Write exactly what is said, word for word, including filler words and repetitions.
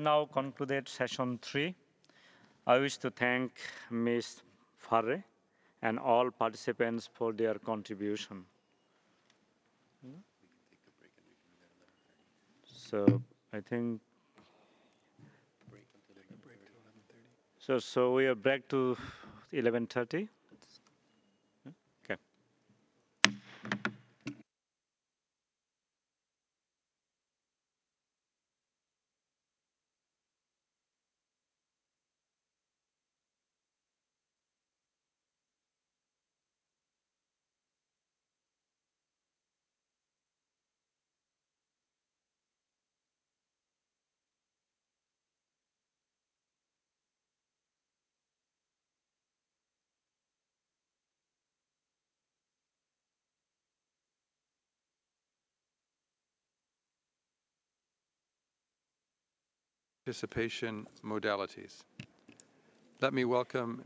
now concluded session three. I wish to thank Miz Farre and all participants for their contribution. So I think so. So we are back to eleven thirty. Okay. Participation modalities. Let me welcome